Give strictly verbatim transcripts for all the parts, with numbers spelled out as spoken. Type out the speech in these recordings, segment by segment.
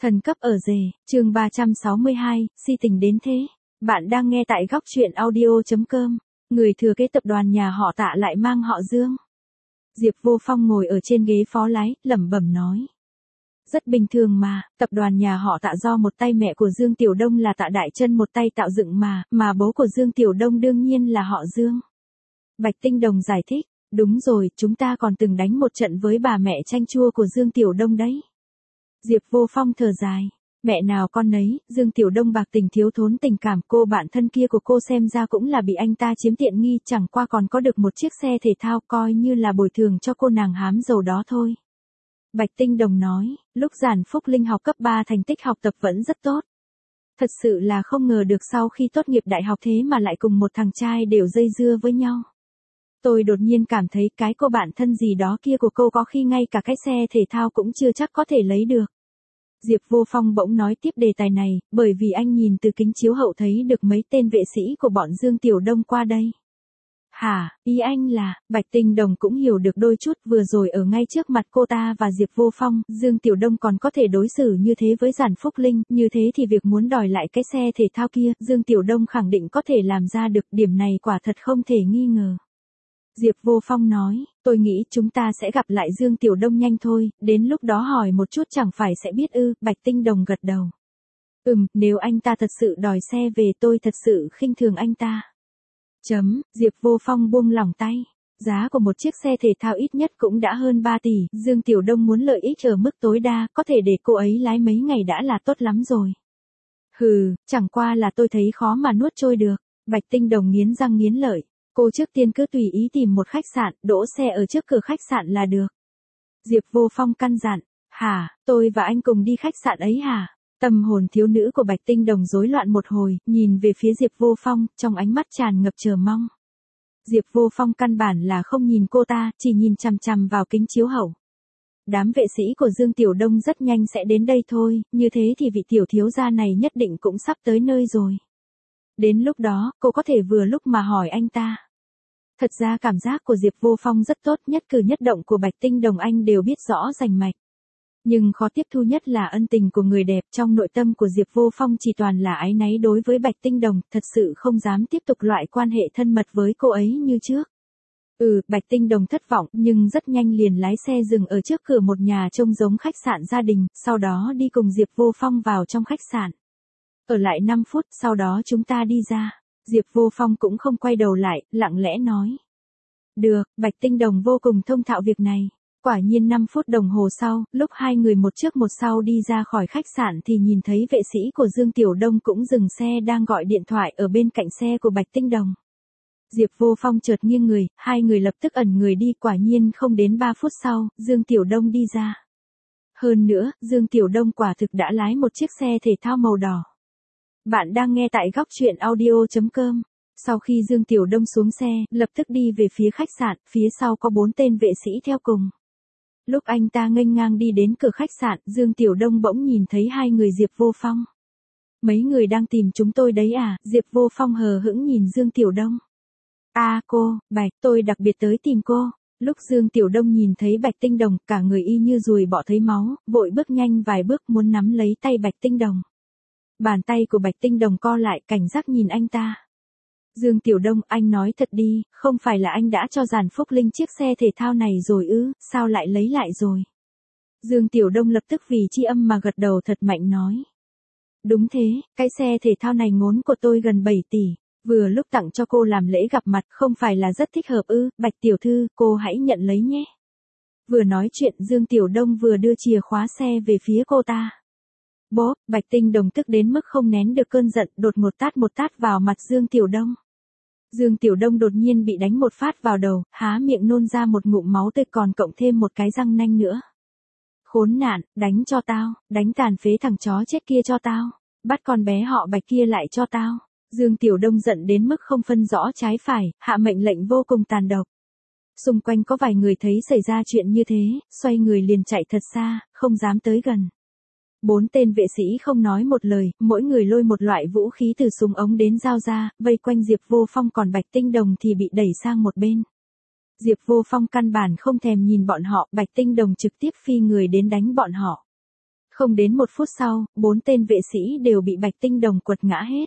Thần cấp ở rể, chương ba trăm sáu mươi hai, si tình đến thế. Bạn đang nghe tại góc truyện audio.com. Người thừa kế tập đoàn nhà họ Tạ lại mang họ Dương. Diệp Vô Phong ngồi ở trên ghế phó lái, lẩm bẩm nói. Rất bình thường mà, tập đoàn nhà họ Tạ do một tay mẹ của Dương Tiểu Đông là Tạ Đại Chân một tay tạo dựng mà, mà bố của Dương Tiểu Đông đương nhiên là họ Dương. Bạch Tinh Đồng giải thích, đúng rồi, chúng ta còn từng đánh một trận với bà mẹ chanh chua của Dương Tiểu Đông đấy. Diệp Vô Phong thở dài, mẹ nào con nấy, Dương Tiểu Đông bạc tình thiếu thốn tình cảm, cô bạn thân kia của cô xem ra cũng là bị anh ta chiếm tiện nghi, chẳng qua còn có được một chiếc xe thể thao, coi như là bồi thường cho cô nàng hám giàu đó thôi. Bạch Tinh Đồng nói, lúc Giản Phúc Linh học cấp ba thành tích học tập vẫn rất tốt. Thật sự là không ngờ được sau khi tốt nghiệp đại học thế mà lại cùng một thằng trai đều dây dưa với nhau. Tôi đột nhiên cảm thấy cái cô bạn thân gì đó kia của cô có khi ngay cả cái xe thể thao cũng chưa chắc có thể lấy được. Diệp Vô Phong bỗng nói tiếp đề tài này, bởi vì anh nhìn từ kính chiếu hậu thấy được mấy tên vệ sĩ của bọn Dương Tiểu Đông qua đây. Hả, ý anh là, Bạch Tinh Đồng cũng hiểu được đôi chút, vừa rồi ở ngay trước mặt cô ta và Diệp Vô Phong, Dương Tiểu Đông còn có thể đối xử như thế với Giản Phúc Linh, như thế thì việc muốn đòi lại cái xe thể thao kia, Dương Tiểu Đông khẳng định có thể làm ra được, điểm này quả thật không thể nghi ngờ. Diệp Vô Phong nói, tôi nghĩ chúng ta sẽ gặp lại Dương Tiểu Đông nhanh thôi, đến lúc đó hỏi một chút chẳng phải sẽ biết ư, Bạch Tinh Đồng gật đầu. Ừm, nếu anh ta thật sự đòi xe về tôi thật sự khinh thường anh ta. Chấm, Diệp Vô Phong buông lỏng tay. Giá của một chiếc xe thể thao ít nhất cũng đã hơn ba tỷ, Dương Tiểu Đông muốn lợi ích ở mức tối đa, có thể để cô ấy lái mấy ngày đã là tốt lắm rồi. Hừ, chẳng qua là tôi thấy khó mà nuốt trôi được, Bạch Tinh Đồng nghiến răng nghiến lợi. Cô trước tiên cứ tùy ý tìm một khách sạn, đỗ xe ở trước cửa khách sạn là được. Diệp Vô Phong căn dặn, hả, tôi và anh cùng đi khách sạn ấy hả? Tâm hồn thiếu nữ của Bạch Tinh Đồng rối loạn một hồi, nhìn về phía Diệp Vô Phong, trong ánh mắt tràn ngập chờ mong. Diệp Vô Phong căn bản là không nhìn cô ta, chỉ nhìn chằm chằm vào kính chiếu hậu. Đám vệ sĩ của Dương Tiểu Đông rất nhanh sẽ đến đây thôi, như thế thì vị tiểu thiếu gia này nhất định cũng sắp tới nơi rồi. Đến lúc đó, cô có thể vừa lúc mà hỏi anh ta. Thật ra cảm giác của Diệp Vô Phong rất tốt, nhất cử nhất động của Bạch Tinh Đồng anh đều biết rõ rành mạch. Nhưng khó tiếp thu nhất là ân tình của người đẹp, trong nội tâm của Diệp Vô Phong chỉ toàn là áy náy đối với Bạch Tinh Đồng, thật sự không dám tiếp tục loại quan hệ thân mật với cô ấy như trước. Ừ, Bạch Tinh Đồng thất vọng, nhưng rất nhanh liền lái xe dừng ở trước cửa một nhà trông giống khách sạn gia đình, sau đó đi cùng Diệp Vô Phong vào trong khách sạn. Ở lại năm phút, sau đó chúng ta đi ra. Diệp Vô Phong cũng không quay đầu lại, lặng lẽ nói. Được, Bạch Tinh Đồng vô cùng thông thạo việc này. Quả nhiên năm phút đồng hồ sau, lúc hai người một trước một sau đi ra khỏi khách sạn thì nhìn thấy vệ sĩ của Dương Tiểu Đông cũng dừng xe đang gọi điện thoại ở bên cạnh xe của Bạch Tinh Đồng. Diệp Vô Phong chợt nghiêng người, hai người lập tức ẩn người đi, quả nhiên không đến ba phút sau, Dương Tiểu Đông đi ra. Hơn nữa, Dương Tiểu Đông quả thực đã lái một chiếc xe thể thao màu đỏ. Bạn đang nghe tại góc truyện audio.com. Sau khi Dương Tiểu Đông xuống xe, lập tức đi về phía khách sạn, phía sau có bốn tên vệ sĩ theo cùng. Lúc anh ta nghênh ngang đi đến cửa khách sạn, Dương Tiểu Đông bỗng nhìn thấy hai người Diệp Vô Phong. Mấy người đang tìm chúng tôi đấy à? Diệp Vô Phong hờ hững nhìn Dương Tiểu Đông. À cô, Bạch, tôi đặc biệt tới tìm cô. Lúc Dương Tiểu Đông nhìn thấy Bạch Tinh Đồng, cả người y như ruồi bọ thấy máu, vội bước nhanh vài bước muốn nắm lấy tay Bạch Tinh Đồng. Bàn tay của Bạch Tinh Đồng co lại, cảnh giác nhìn anh ta. Dương Tiểu Đông, anh nói thật đi, không phải là anh đã cho Giản Phúc Linh chiếc xe thể thao này rồi ư, sao lại lấy lại rồi? Dương Tiểu Đông lập tức vì tri âm mà gật đầu thật mạnh nói. Đúng thế, cái xe thể thao này ngốn của tôi gần bảy tỷ, vừa lúc tặng cho cô làm lễ gặp mặt, không phải là rất thích hợp ư, Bạch Tiểu Thư, cô hãy nhận lấy nhé. Vừa nói chuyện Dương Tiểu Đông vừa đưa chìa khóa xe về phía cô ta. Bố, Bạch Tinh Đồng tức đến mức không nén được cơn giận, đột ngột tát một tát vào mặt Dương Tiểu Đông. Dương Tiểu Đông đột nhiên bị đánh một phát vào đầu, há miệng nôn ra một ngụm máu tươi còn cộng thêm một cái răng nanh nữa. Khốn nạn, đánh cho tao, đánh tàn phế thằng chó chết kia cho tao, bắt con bé họ Bạch kia lại cho tao. Dương Tiểu Đông giận đến mức không phân rõ trái phải, hạ mệnh lệnh vô cùng tàn độc. Xung quanh có vài người thấy xảy ra chuyện như thế, xoay người liền chạy thật xa, không dám tới gần. Bốn tên vệ sĩ không nói một lời, mỗi người lôi một loại vũ khí từ súng ống đến dao ra, vây quanh Diệp Vô Phong, còn Bạch Tinh Đồng thì bị đẩy sang một bên. Diệp Vô Phong căn bản không thèm nhìn bọn họ, Bạch Tinh Đồng trực tiếp phi người đến đánh bọn họ. Không đến một phút sau, bốn tên vệ sĩ đều bị Bạch Tinh Đồng quật ngã hết.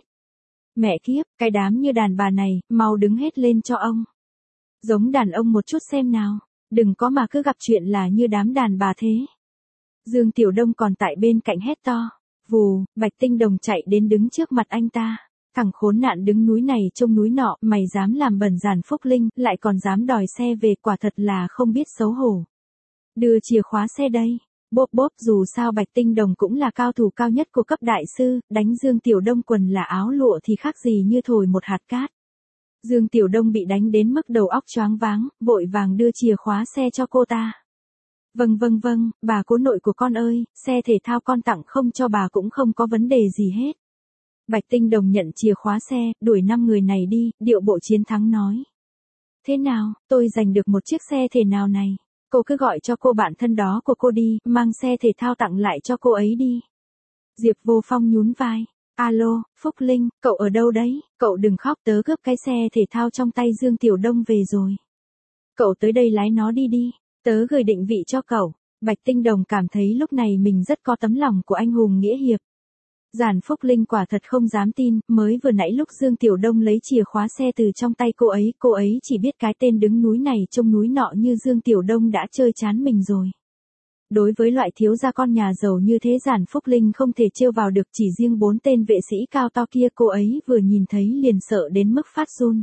Mẹ kiếp, cái đám như đàn bà này, mau đứng hết lên cho ông. Giống đàn ông một chút xem nào, đừng có mà cứ gặp chuyện là như đám đàn bà thế. Dương Tiểu Đông còn tại bên cạnh hét to. Vù, Bạch Tinh Đồng chạy đến đứng trước mặt anh ta. Thằng khốn nạn đứng núi này trông núi nọ, mày dám làm bẩn Giản Phúc Linh, lại còn dám đòi xe về, quả thật là không biết xấu hổ. Đưa chìa khóa xe đây. Bốp bốp, dù sao Bạch Tinh Đồng cũng là cao thủ cao nhất của cấp đại sư, đánh Dương Tiểu Đông quần là áo lụa thì khác gì như thổi một hạt cát. Dương Tiểu Đông bị đánh đến mức đầu óc choáng váng, vội vàng đưa chìa khóa xe cho cô ta. Vâng vâng vâng, bà cố nội của con ơi, xe thể thao con tặng không cho bà cũng không có vấn đề gì hết. Bạch Tinh Đồng nhận chìa khóa xe, đuổi năm người này đi, điệu bộ chiến thắng nói. Thế nào, tôi giành được một chiếc xe thể nào này? Cô cứ gọi cho cô bạn thân đó của cô đi, mang xe thể thao tặng lại cho cô ấy đi. Diệp Vô Phong nhún vai. Alo, Phúc Linh, cậu ở đâu đấy? Cậu đừng khóc, tớ cướp cái xe thể thao trong tay Dương Tiểu Đông về rồi. Cậu tới đây lái nó đi đi, tớ gửi định vị cho cậu. Bạch Tinh Đồng cảm thấy lúc này mình rất có tấm lòng của anh hùng nghĩa hiệp. Giản Phúc Linh quả thật không dám tin, mới vừa nãy lúc Dương Tiểu Đông lấy chìa khóa xe từ trong tay cô ấy, cô ấy chỉ biết cái tên đứng núi này trông núi nọ như Dương Tiểu Đông đã chơi chán mình rồi. Đối với loại thiếu gia con nhà giàu như thế Giản Phúc Linh không thể trêu vào được, chỉ riêng bốn tên vệ sĩ cao to kia cô ấy vừa nhìn thấy liền sợ đến mức phát run.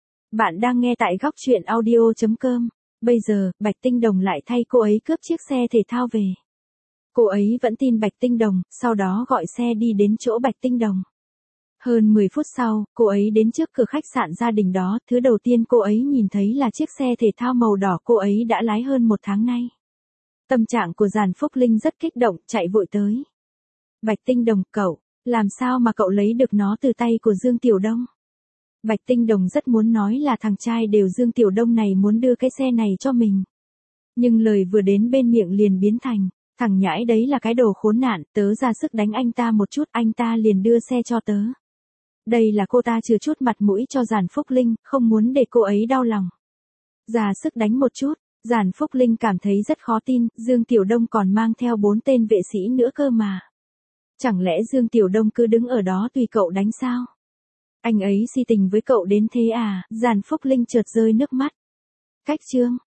Bạn đang nghe tại góc truyện audio chấm com. Bây giờ, Bạch Tinh Đồng lại thay cô ấy cướp chiếc xe thể thao về. Cô ấy vẫn tin Bạch Tinh Đồng, sau đó gọi xe đi đến chỗ Bạch Tinh Đồng. Hơn mười phút sau, cô ấy đến trước cửa khách sạn gia đình đó, thứ đầu tiên cô ấy nhìn thấy là chiếc xe thể thao màu đỏ cô ấy đã lái hơn một tháng nay. Tâm trạng của Giản Phúc Linh rất kích động, chạy vội tới. Bạch Tinh Đồng, cậu, làm sao mà cậu lấy được nó từ tay của Dương Tiểu Đông? Bạch Tinh Đồng rất muốn nói là thằng trai đều Dương Tiểu Đông này muốn đưa cái xe này cho mình. Nhưng lời vừa đến bên miệng liền biến thành, thằng nhãi đấy là cái đồ khốn nạn, tớ ra sức đánh anh ta một chút, anh ta liền đưa xe cho tớ. Đây là cô ta chừa chút mặt mũi cho Giản Phúc Linh, không muốn để cô ấy đau lòng. Ra sức đánh một chút, Giản Phúc Linh cảm thấy rất khó tin, Dương Tiểu Đông còn mang theo bốn tên vệ sĩ nữa cơ mà. Chẳng lẽ Dương Tiểu Đông cứ đứng ở đó tùy cậu đánh sao? Anh ấy si tình với cậu đến thế à? Giản Phúc Linh chợt rơi nước mắt. Cách chương